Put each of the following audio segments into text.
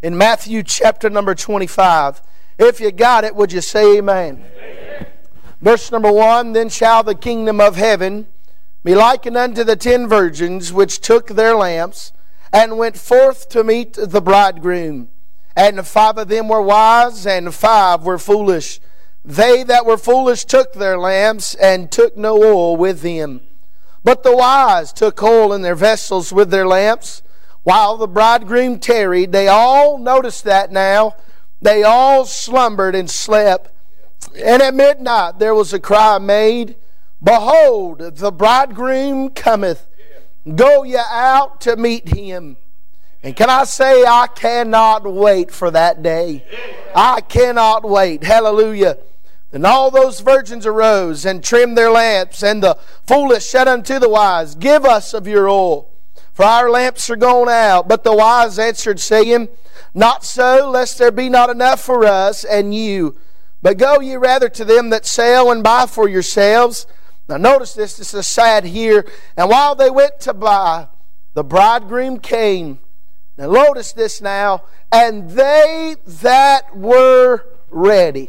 in Matthew chapter number 25. If you got it, would you say amen? Amen. Verse number 1, Then shall the kingdom of heaven be likened unto the 10 virgins which took their lamps, and went forth to meet the bridegroom. And 5 of them were wise, and 5 were foolish. They that were foolish took their lamps, and took no oil with them. But the wise took oil in their vessels with their lamps. While the bridegroom tarried, they all, notice that now, they all slumbered and slept. And at midnight there was a cry made, Behold, the bridegroom cometh. Go ye out to meet him. And can I say, I cannot wait for that day. I cannot wait. Hallelujah. And all those virgins arose and trimmed their lamps, and the foolish said unto the wise, Give us of your oil, for our lamps are gone out. But the wise answered, saying, Not so, lest there be not enough for us and you. But go ye rather to them that sell, and buy for yourselves. Now notice this is sad here. And while they went to buy, the bridegroom came. Now notice this now. And they that were ready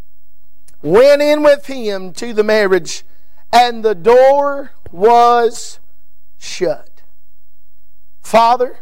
went in with him to the marriage, and the door was shut. Father,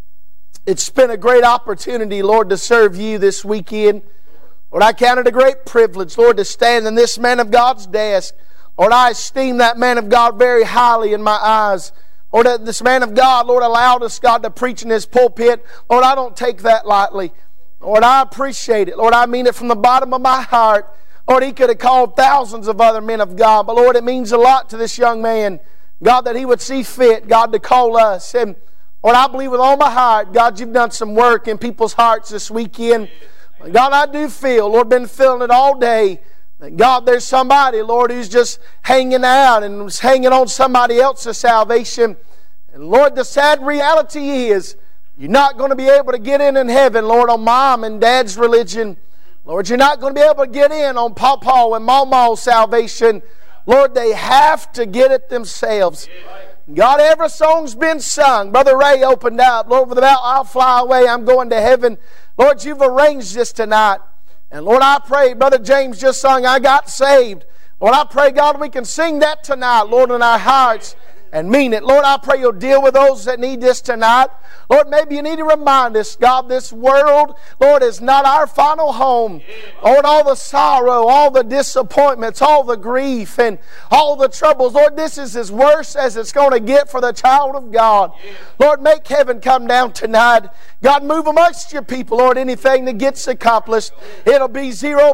it's been a great opportunity, Lord, to serve you this weekend. Lord, I count it a great privilege, Lord, to stand in this man of God's desk. Lord, I esteem that man of God very highly in my eyes. Lord, this man of God, Lord, allowed us, God, to preach in his pulpit. Lord, I don't take that lightly. Lord, I appreciate it. Lord, I mean it from the bottom of my heart. Lord, he could have called thousands of other men of God. But Lord, it means a lot to this young man, God, that he would see fit, God, to call us. And Lord, I believe with all my heart, God, you've done some work in people's hearts this weekend. God, I do feel, Lord, been feeling it all day. God, there's somebody, Lord, who's just hanging out and was hanging on somebody else's salvation. And Lord, the sad reality is you're not going to be able to get in heaven, Lord, on mom and dad's religion. Lord, you're not going to be able to get in on Pawpaw and Mawmaw's salvation. Lord, they have to get it themselves. God, every song's been sung. Brother Ray opened up. Lord, without I'll fly away, I'm going to heaven. Lord, you've arranged this tonight. And Lord, I pray, Brother James just sung, I got saved. Lord, I pray, God, we can sing that tonight, Lord, in our hearts and mean it. Lord, I pray you'll deal with those that need this tonight. Lord, maybe you need to remind us, God, this world, Lord, is not our final home. Lord, all the sorrow, all the disappointments, all the grief, and all the troubles, Lord, this is as worse as it's going to get for the child of God. Lord, make heaven come down tonight. God, move amongst your people, Lord. Anything that gets accomplished, it'll be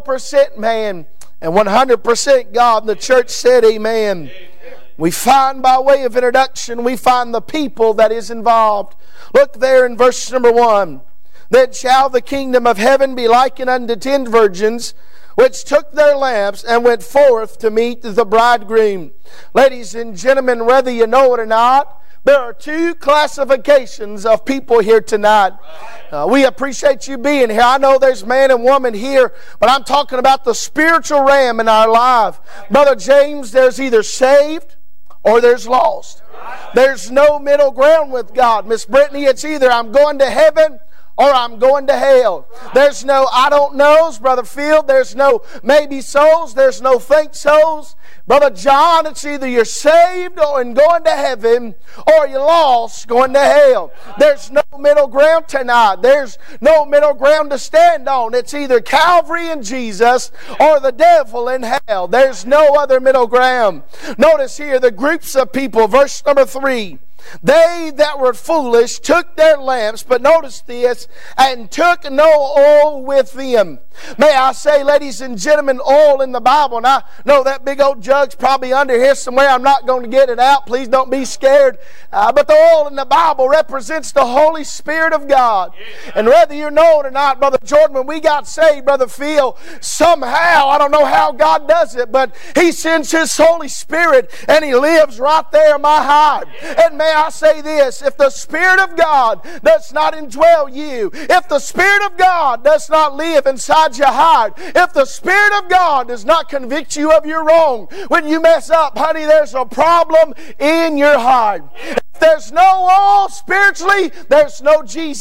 0% man and 100% God. And the church said amen. We find, by way of introduction, we find the people that is involved. Look there in verse number 1. Then shall the kingdom of heaven be likened unto 10 virgins, which took their lamps and went forth to meet the bridegroom. Ladies and gentlemen, whether you know it or not, there are 2 classifications of people here tonight. We appreciate you being here. I know there's man and woman here, but I'm talking about the spiritual realm in our life. Brother James, there's either saved or there's lost. There's no middle ground with God. Miss Brittany, it's either I'm going to heaven or I'm going to hell. There's no I don't knows, Brother Field. There's no maybe souls. There's no think souls. Brother John, it's either you're saved or and going to heaven, or you're lost going to hell. There's no middle ground tonight. There's no middle ground to stand on. It's either Calvary and Jesus or the devil in hell. There's no other middle ground. Notice here the groups of people, verse number 3. They that were foolish took their lamps, but notice this, and took no oil with them. May I say, ladies and gentlemen, oil in the Bible, and I know that big old jug's probably under here somewhere. I'm not going to get it out. Please don't be scared. But the oil in the Bible represents the Holy Spirit of God. And whether you know it or not, Brother Jordan, when we got saved, Brother Phil, somehow, I don't know how God does it, but He sends His Holy Spirit and He lives right there in my heart. And may I say this, if the Spirit of God does not indwell you, if the Spirit of God does not live inside your heart, if the Spirit of God does not convict you of your wrong, when you mess up, honey, there's a problem in your heart. If there's no oil spiritually, there's no Jesus.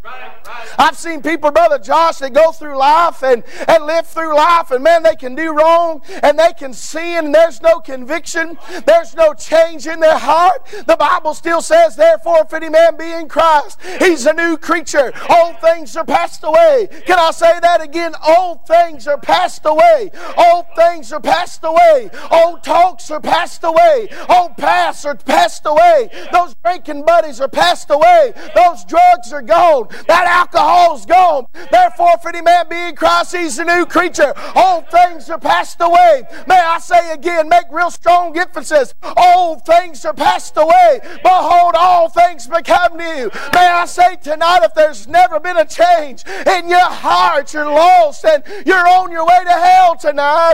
I've seen people, Brother Josh, that go through life and live through life, and man, they can do wrong and they can sin, and there's no conviction, there's no change in their heart. The Bible still says, therefore, if any man be in Christ, he's a new creature. Old things are passed away. Can I say that again? Old things are passed away. Old things are passed away. Old talks are passed away. Old pasts are passed away. Those drinking buddies are passed away. Those drugs are gone. That alcohol's gone. Therefore, if any man be in Christ, he's a new creature. Old things are passed away. May I say again, make real strong emphasis. Old things are passed away. Behold, all things become new. May I say tonight, if there's never been a change in your heart, you're lost and you're on your way to hell tonight.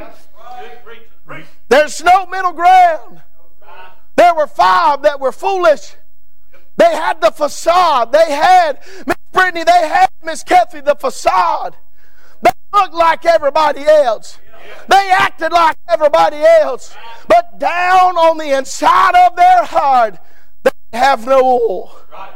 There's no middle ground. There were 5 that were foolish. They had the facade. They had Miss Brittany, they had Miss Kathy, the facade. They looked like everybody else. They acted like everybody else. But down on the inside of their heart, they have no oil.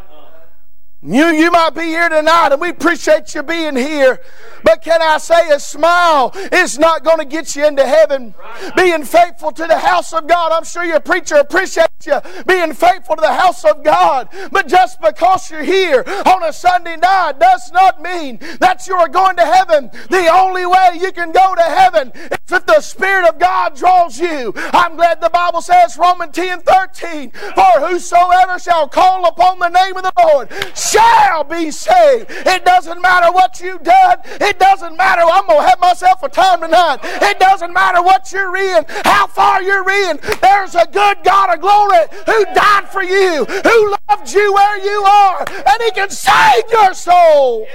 You might be here tonight, and we appreciate you being here. But can I say, a smile is not going to get you into heaven. Being faithful to the house of God. I'm sure your preacher appreciates you being faithful to the house of God. But just because you're here on a Sunday night does not mean that you are going to heaven. The only way you can go to heaven is if the Spirit of God draws you. I'm glad the Bible says, Romans 10:13, for whosoever shall call upon the name of the Lord shall be saved. It doesn't matter what you've done. It doesn't matter. I'm going to have myself a time tonight. It doesn't matter what you're in, how far you're in. There's a good God of glory who died for you, who loved you where you are, and He can save your soul.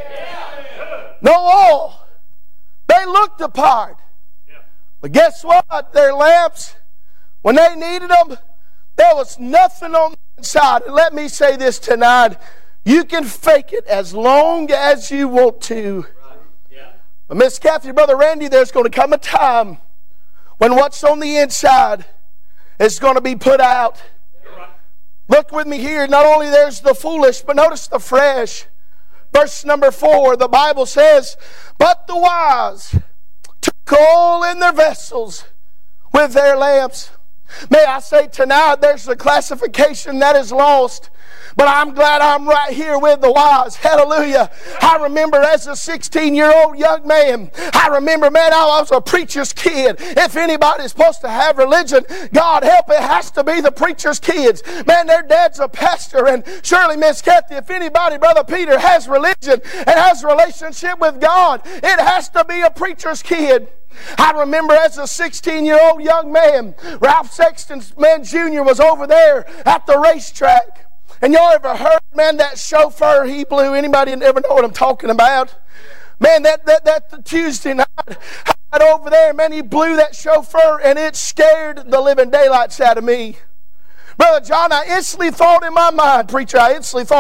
No oil. They looked the part. But guess what? Their lamps, when they needed them, there was nothing on the inside. And let me say this tonight. You can fake it as long as you want to. But Miss Kathy, Brother Randy, there's going to come a time when what's on the inside is going to be put out. Look with me here. Not only there's the foolish, but notice the fresh. Verse number 4, the Bible says, but the wise took oil in their vessels with their lamps. May I say tonight, there's a classification that is lost. But I'm glad I'm right here with the wise. Hallelujah. I remember as a 16-year-old young man, I was a preacher's kid. If anybody's supposed to have religion, God help, it has to be the preacher's kids. Man, their dad's a pastor. And surely, Miss Kathy, if anybody, Brother Peter, has religion and has a relationship with God, it has to be a preacher's kid. I remember as a 16-year-old young man, Ralph Sexton Jr. was over there at the racetrack. And y'all ever heard, man, that chauffeur he blew? Anybody ever know what I'm talking about? Man, that Tuesday night, right over there, man, he blew that chauffeur, and it scared the living daylights out of me. Brother John, I instantly thought in my mind, preacher, I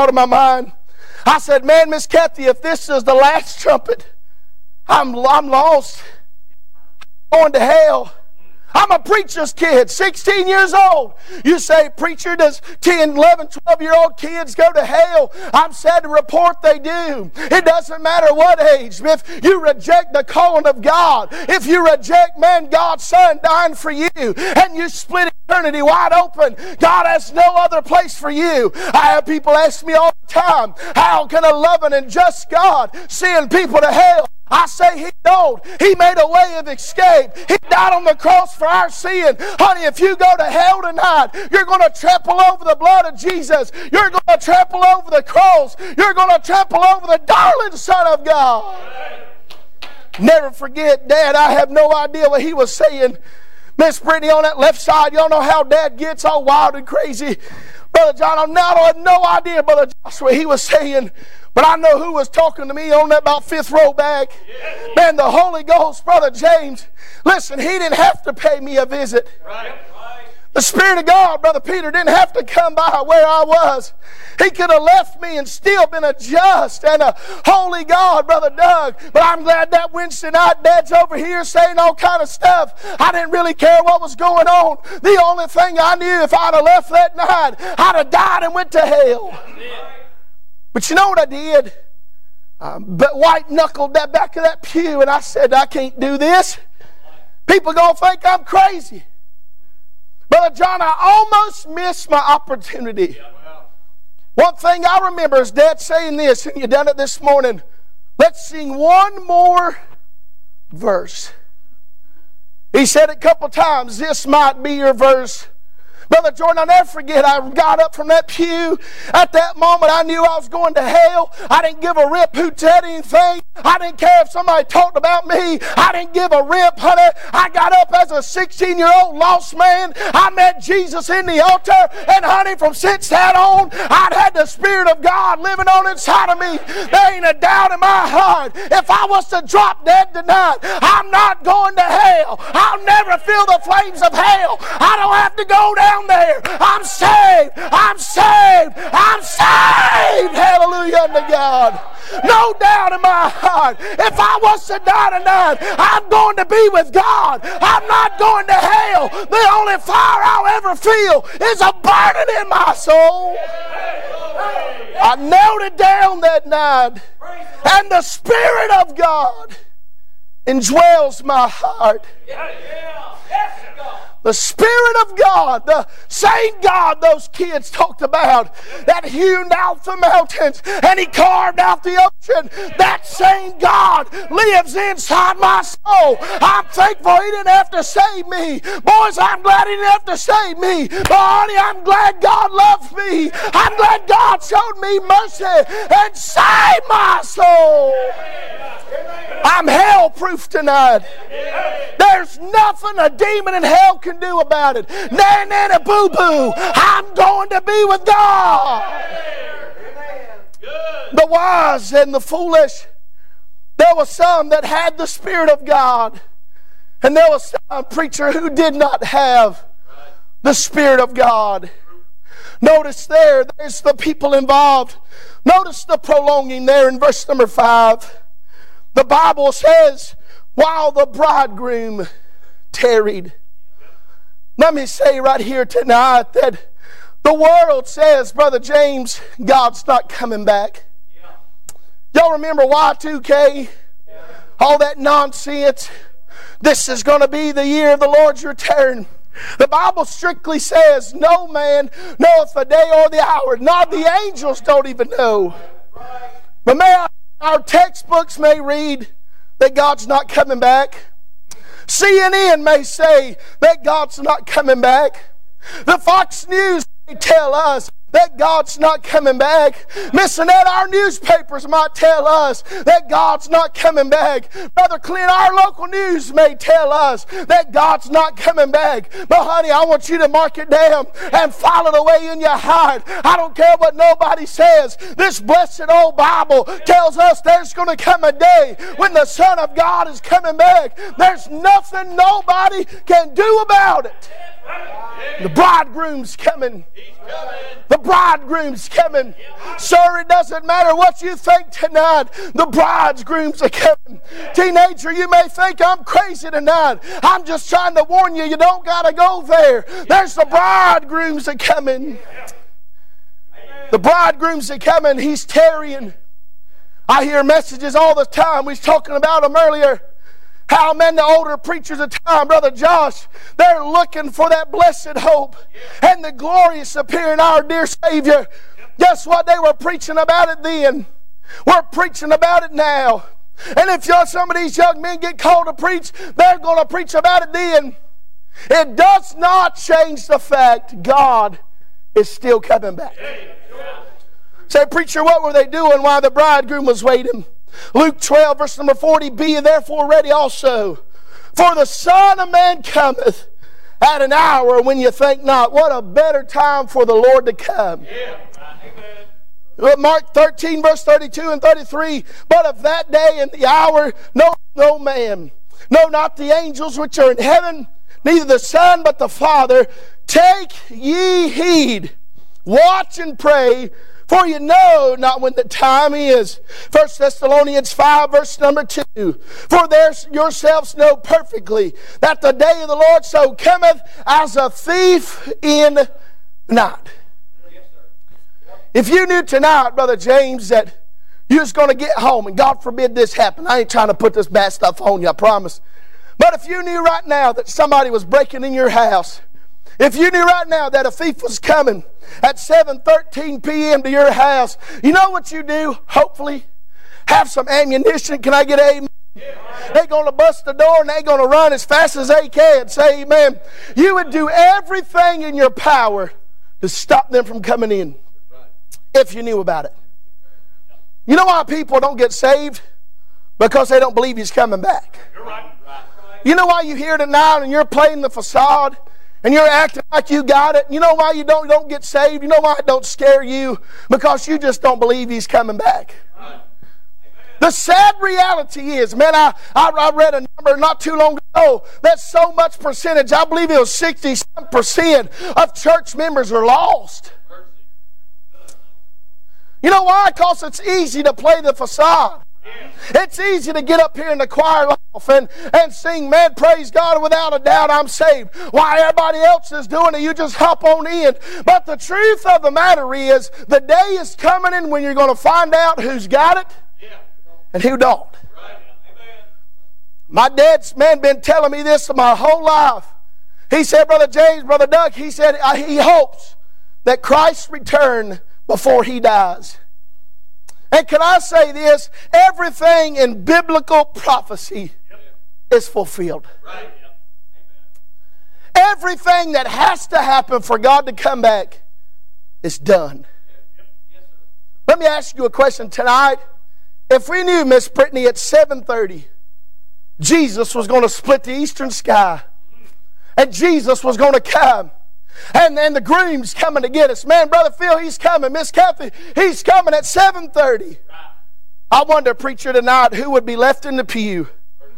said, man, Miss Kathy, if this is the last trumpet, I'm lost. I'm going to hell. I'm a preacher's kid, 16 years old. You say, preacher, does 10, 11, 12-year-old kids go to hell? I'm sad to report they do. It doesn't matter what age. If you reject the calling of God, if you reject, man, God's Son dying for you, and you split eternity wide open, God has no other place for you. I have people ask me all the time, how can a loving and just God send people to hell? I say He don't. He made a way of escape. He died on the cross for our sin. Honey, if you go to hell tonight, you're going to trample over the blood of Jesus. You're going to trample over the cross. You're going to trample over the darling Son of God. Never forget, Dad, I have no idea what he was saying. Miss Brittany, on that left side, y'all know how Dad gets all wild and crazy. Brother John, I have no idea, Brother Joshua, he was saying, but I know who was talking to me on that about 5th row back. Man, the Holy Ghost, Brother James. Listen, he didn't have to pay me a visit. The Spirit of God, Brother Peter, didn't have to come by where I was. He could have left me and still been a just and a holy God, Brother Doug. But I'm glad that Wednesday night Dad's over here saying all kind of stuff. I didn't really care what was going on. The only thing I knew, if I'd have left that night, I'd have died and went to hell. But you know what I did? But white-knuckled that back of that pew, and I said, I can't do this. People are going to think I'm crazy. Brother John, I almost missed my opportunity. One thing I remember is Dad saying this, and you done it this morning. Let's sing one more verse. He said it a couple times, this might be your verse. Brother Jordan, I'll never forget, I got up from that pew. At that moment, I knew I was going to hell. I didn't give a rip who said anything. I didn't care if somebody talked about me. I didn't give a rip, honey. I got up as a 16-year-old lost man. I met Jesus in the altar. And honey, from since that on, I'd had the Spirit of God living on inside of me. There ain't a doubt in my heart. If I was to drop dead tonight, I'm not going to hell. I'll never feel the flames of hell. I don't have to go down there. I'm saved. I'm saved. I'm saved. Hallelujah unto God. No doubt in my heart. If I was to die tonight, I'm going to be with God. I'm not going to hell. The only fire I'll ever feel is a burning in my soul. I knelt it down that night, and the Spirit of God indwells my heart. The Spirit of God, the same God those kids talked about, that hewed out the mountains and He carved out the ocean, that same God lives inside my soul. I'm thankful He didn't have to save me. Boys, I'm glad He didn't have to save me. But honey, I'm glad God loved me. I'm glad God showed me mercy and saved my soul. I'm hell-proof tonight. There's nothing a demon in hell can do about it. Nanny boo-boo. I'm going to be with God. The wise and the foolish. There were some that had the Spirit of God. And there was some preacher who did not have the Spirit of God. Notice there's the people involved. Notice the prolonging there in verse number 5. The Bible says, while the bridegroom tarried. Let me say right here tonight that the world says, Brother James, God's not coming back. Y'all remember Y2K? All that nonsense. This is going to be the year of the Lord's return. The Bible strictly says no man knoweth the day or the hour. Not the angels don't even know. But our textbooks may read that God's not coming back. CNN may say that God's not coming back. The Fox News may tell us that God's not coming back. Miss Annette, our newspapers might tell us that God's not coming back. Brother Clint, our local news may tell us that God's not coming back. But honey, I want you to mark it down and file it away in your heart. I don't care what nobody says. This blessed old Bible tells us there's going to come a day when the Son of God is coming back. There's nothing nobody can do about it. The bridegroom's coming. The bridegroom's coming. Sir, it doesn't matter what you think tonight. The bridegrooms are coming. Teenager, you may think I'm crazy tonight. I'm just trying to warn you, you don't got to go there. There's the bridegrooms are coming. The bridegrooms are coming. He's tarrying. I hear messages all the time. We was talking about them earlier. How many older preachers of time, Brother Josh, they're looking for that blessed hope and the glorious appearing our dear Savior. Guess what? They were preaching about it then. We're preaching about it now. And if some of these young men get called to preach, they're going to preach about it then. It does not change the fact God is still coming back. Say, preacher, what were they doing while the bridegroom was waiting? Luke 12, verse number 40, be ye therefore ready also, for the Son of Man cometh at an hour when you think not. What a better time for the Lord to come. Mark 13, verse 32 and 33, but of that day and the hour no man, no, not the angels which are in heaven, neither the Son, but the Father. Take ye heed, watch and pray, for you know not when the time is. 1 Thessalonians 5, verse number 2. For there yourselves know perfectly that the day of the Lord so cometh as a thief in night. If you knew tonight, Brother James, that you was going to get home, and God forbid this happened. I ain't trying to put this bad stuff on you, I promise. But if you knew right now that somebody was breaking in your house, if you knew right now that a thief was coming at 7:13 p.m. to your house, you know what you do? Hopefully, have some ammunition. Can I get an amen? They're going to bust the door and they're going to run as fast as they can. Say amen. You would do everything in your power to stop them from coming in if you knew about it. You know why people don't get saved? Because they don't believe He's coming back. You know why you here tonight and you're playing the facade and you're acting like you got it? You know why you don't get saved? You know why it don't scare you? Because you just don't believe He's coming back. The sad reality is, man, I read a number not too long ago that so much percentage, I believe it was 60% of church members are lost. You know why? Because it's easy to play the facade. It's easy to get up here in the choir loft and sing, man, praise God, without a doubt I'm saved. Why everybody else is doing it, you just hop on in. But the truth of the matter is, the day is coming in when you're going to find out who's got it and who don't. My dad's man been telling me this my whole life. He said, Brother James, Brother Doug, he said he hopes that Christ return before he dies. And can I say this? Everything in biblical prophecy is fulfilled. Everything that has to happen for God to come back is done. Let me ask you a question tonight. If we knew, Miss Brittany, at 7:30, Jesus was going to split the eastern sky, and Jesus was going to come, and then the groom's coming to get us. Man, Brother Phil, he's coming. Miss Kathy, he's coming at 7:30. I wonder, preacher, tonight, who would be left in the pew?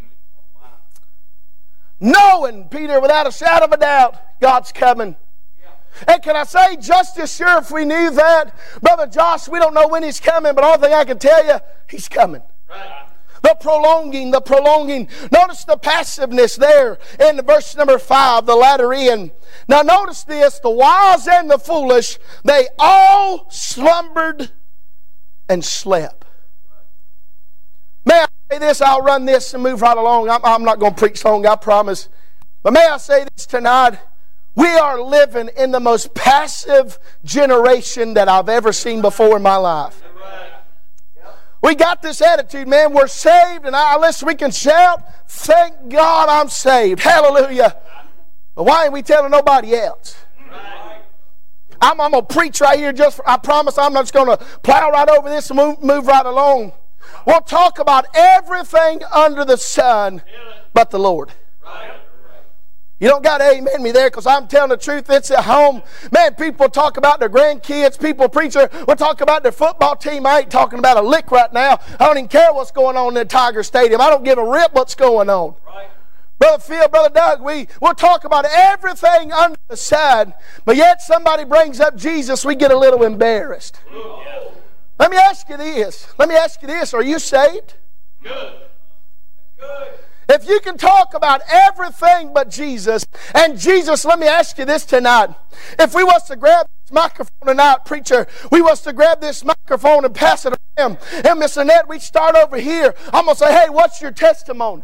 Knowing, Peter, without a shadow of a doubt, God's coming. And can I say, just as sure if we knew that, Brother Josh, we don't know when He's coming, but all thing I can tell you, He's coming. The prolonging. Notice the passiveness there in verse number 5, the latter end. Now notice this, the wise and the foolish, they all slumbered and slept. May I say this, I'll run this and move right along. I'm not going to preach long, I promise. But may I say this tonight, we are living in the most passive generation that I've ever seen before in my life. We got this attitude, man, we're saved, and listen, we can shout, thank God I'm saved. Hallelujah. But why ain't we telling nobody else? I'm going to preach right here. I promise I'm not just going to plow right over this and move right along. We'll talk about everything under the sun but the Lord. You don't got to amen me there, because I'm telling the truth. It's at home. Man, people talk about their grandkids. People will talk about their football team. I ain't talking about a lick right now. I don't even care what's going on in the Tiger Stadium. I don't give a rip what's going on. Right. Brother Phil, Brother Doug, we'll talk about everything under the sun, but yet somebody brings up Jesus, we get a little embarrassed. Yeah. Let me ask you this. Are you saved? Good. Good. If you can talk about everything but Jesus, and Jesus, let me ask you this tonight. If we was to grab this microphone tonight, preacher, we was to grab this microphone and pass it around, and Miss Annette, we'd start over here. I'm going to say, hey, what's your testimony?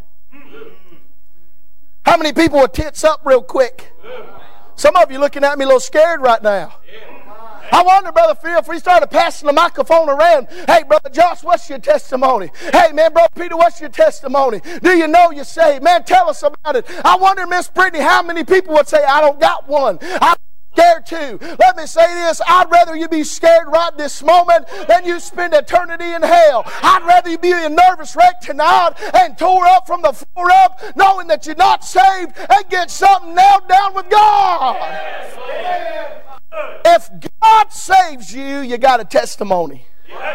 How many people with tits up real quick? Some of you looking at me a little scared right now. I wonder, Brother Phil, if we started passing the microphone around, hey, Brother Josh, what's your testimony? Hey, man, Brother Peter, what's your testimony? Do you know you're saved? Man, tell us about it. I wonder, Miss Brittany, how many people would say, I don't got one. I'm scared too. Let me say this, I'd rather you be scared right this moment than you spend eternity in hell. I'd rather you be a nervous wreck tonight and tore up from the floor up, knowing that you're not saved, and get something nailed down with God. Yes. If God saves you, you got a testimony.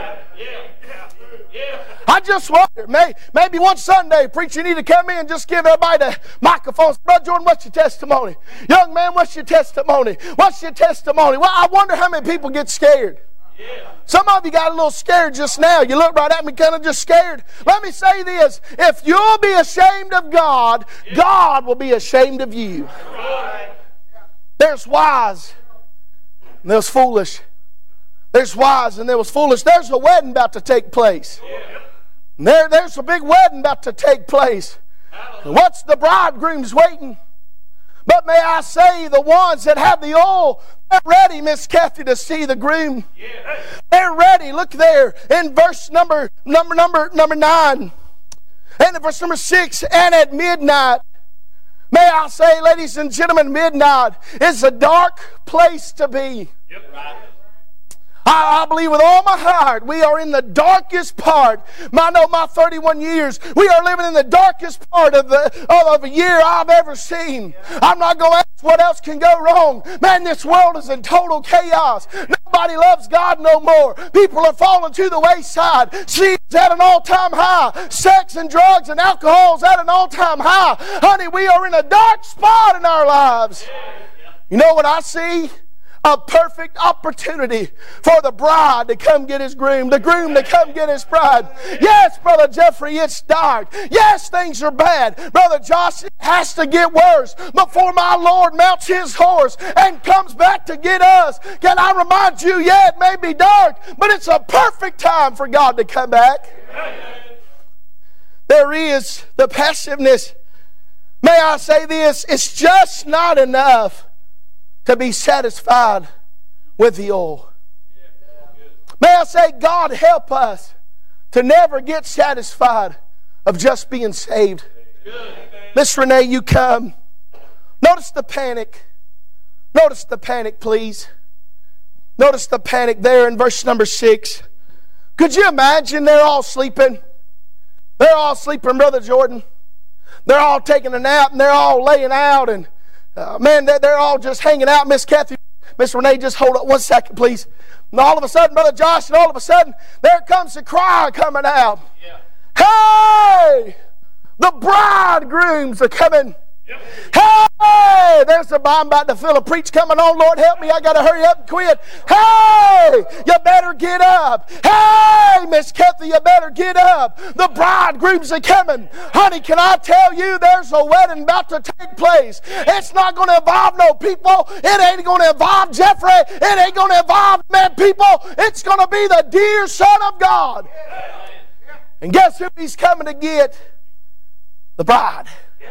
I just wonder, maybe one Sunday, preacher, you need to come in and just give everybody the microphone. Brother Jordan, what's your testimony? Young man, what's your testimony? What's your testimony? Well, I wonder how many people get scared. Some of you got a little scared just now. You look right at me kind of just scared. Let me say this. If you'll be ashamed of God, God will be ashamed of you. There's wise and there's foolish. There's wise and there was foolish. There's a wedding about to take place. There's a big wedding about to take place. And what's the bridegroom's waiting? But may I say, the ones that have the oil, they're ready, Miss Kathy, to see the groom. They're ready. Look there in verse number 9. And in verse number 6, and at midnight, may I say, ladies and gentlemen, midnight is a dark place to be. I believe with all my heart we are in the darkest part. I know my 31 years, we are living in the darkest part of a year I've ever seen. I'm not going to ask what else can go wrong. Man, this world is in total chaos. Nobody loves God no more. People are falling to the wayside. Sin is at an all-time high. Sex and drugs and alcohol is at an all-time high. Honey, we are in a dark spot in our lives. You know what I see? A perfect opportunity for the bride to come get his groom, the groom to come get his bride. Yes, Brother Jeffrey, it's dark. Yes, things are bad. Brother Josh, it has to get worse before my Lord mounts his horse and comes back to get us. Can I remind you, yeah, it may be dark, but it's a perfect time for God to come back. There is the passiveness. May I say this? It's just not enough to be satisfied with the oil. May I say, God help us to never get satisfied of just being saved. Miss Renee, you come. Notice the panic. Notice the panic, please. Notice the panic there in verse number 6. Could you imagine they're all sleeping? They're all sleeping, Brother Jordan. They're all taking a nap and they're all laying out and man, they're all just hanging out. Miss Kathy, Miss Renee, just hold up 1 second, please. And all of a sudden, Brother Josh, and all of a sudden, there comes the cry coming out. Hey! The bridegrooms are coming. Hey! There's the I'm about to feel a preach coming on. Lord, help me. I got to hurry up and quit. Hey! You better get up. Hey! Miss Kathy, you better get up. The bridegrooms are coming. Honey, can I tell you there's a wedding about to take place? It's not going to involve no people. It ain't going to involve Jeffrey. It ain't going to involve men people. It's going to be the dear Son of God. And guess who he's coming to get? The bride.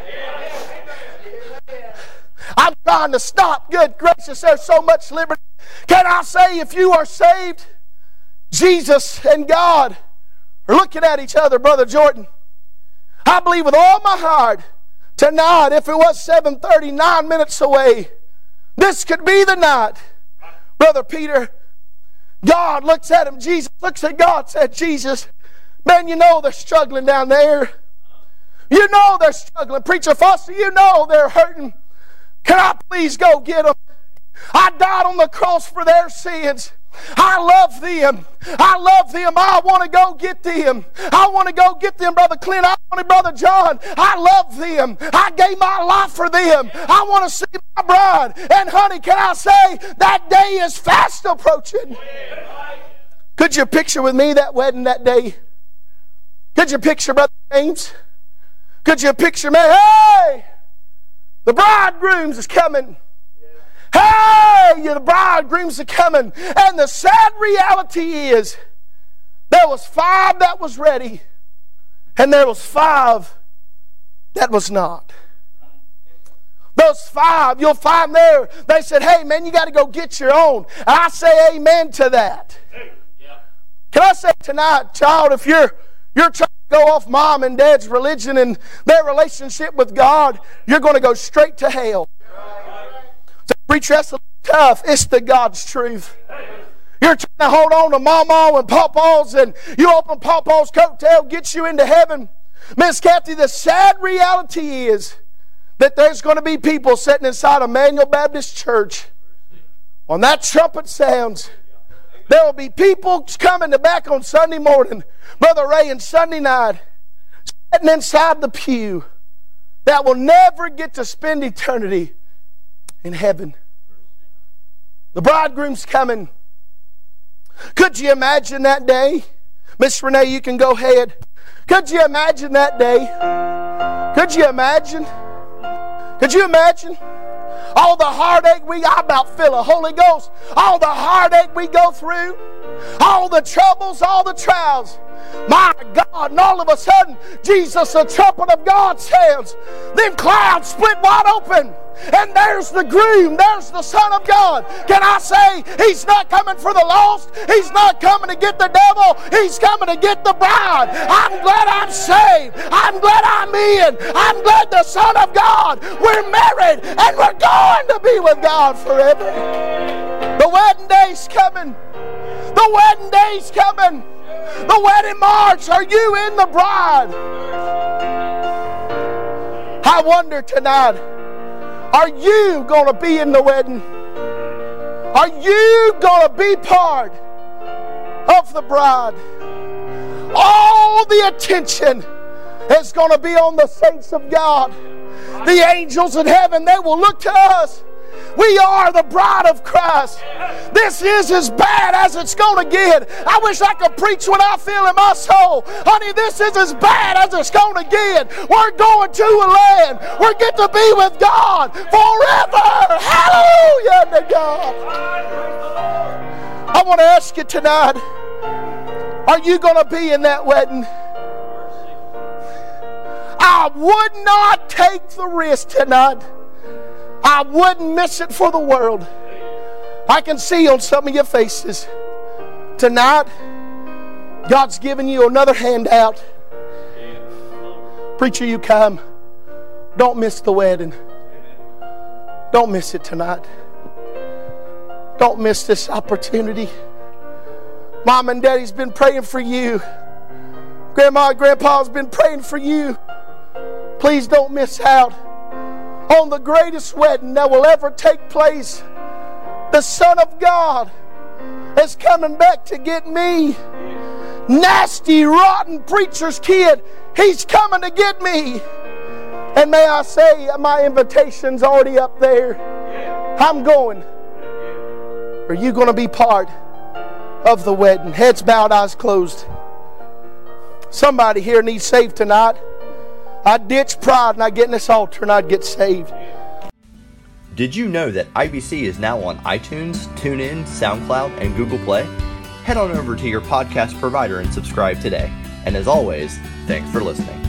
I'm trying to stop. Good gracious, there's so much liberty. Can I say, if you are saved, Jesus and God are looking at each other, Brother Jordan. I believe with all my heart, tonight, if it was 7:30, 9 minutes away, this could be the night. Brother Peter, God looks at him. Jesus looks at God, said, Jesus, man, you know they're struggling down there. You know they're struggling. Preacher Foster, you know they're hurting. Can I please go get them? I died on the cross for their sins. I love them. I love them. I want to go get them. I want to go get them, Brother Clint. I want to, Brother John. I love them. I gave my life for them. I want to see my bride. And honey, can I say, that day is fast approaching. Could you picture with me that wedding that day? Could you picture Brother James? Could you picture me? Hey! The bridegrooms is coming. Hey! The bridegrooms are coming. And the sad reality is, there was 5 that was ready, and there was 5 that was not. Those 5, you'll find there, they said, hey man, you got to go get your own. And I say amen to that. Can I say tonight, child, if you're trying to go off mom and dad's religion and their relationship with God, you're going to go straight to hell. So preacher, that's a little tough. It's the God's truth. You're trying to hold on to mama and papa's, and you open papa's coattail, gets you into heaven. Miss Kathy, the sad reality is that there's going to be people sitting inside Emmanuel Baptist Church. When that trumpet sounds, there will be people coming to back on Sunday morning, Brother Ray, and Sunday night, sitting inside the pew, that will never get to spend eternity in heaven. The bridegroom's coming. Could you imagine that day? Miss Renee, you can go ahead. Could you imagine that day? Could you imagine? Could you imagine? All the heartache I about feel a Holy Ghost. All the heartache we go through. all the troubles, all the trials. My God, and all of a sudden, Jesus, the trumpet of God sounds. Them clouds split wide open. And there's the groom, there's the Son of God. Can I say, He's not coming for the lost. He's not coming to get the devil. He's coming to get the bride. I'm glad I'm saved. I'm glad I'm in. I'm glad the Son of God. We're married and we're going to be with God forever. The wedding day's coming. The wedding day's coming. The wedding march. Are you in the bride? I wonder tonight, are you going to be in the wedding? Are you going to be part of the bride? All the attention is going to be on the saints of God. The angels in heaven, they will look to us. We are the bride of Christ. This is as bad as it's going to get. I wish I could preach what I feel in my soul. Honey, this is as bad as it's going to get. We're going to a land. We get to be with God forever. Hallelujah to God. I want to ask you tonight, are you going to be in that wedding? I would not take the risk tonight. I wouldn't miss it for the world. I can see on some of your faces tonight, God's giving you another handout. Preacher, you come. Don't miss the wedding. Don't miss it tonight. Don't miss this opportunity. Mom and Daddy's been praying for you. Grandma and Grandpa's been praying for you. Please don't miss out on the greatest wedding that will ever take place. The Son of God is coming back to get me. Nasty, rotten preacher's kid, he's coming to get me. And may I say, my invitation's already up there. I'm going. Are you going to be part of the wedding? Heads bowed, eyes closed. Somebody here needs saved tonight. I'd ditch pride and I'd get in this altar and I'd get saved. Did you know that IBC is now on iTunes, TuneIn, SoundCloud, and Google Play? Head on over to your podcast provider and subscribe today. And as always, thanks for listening.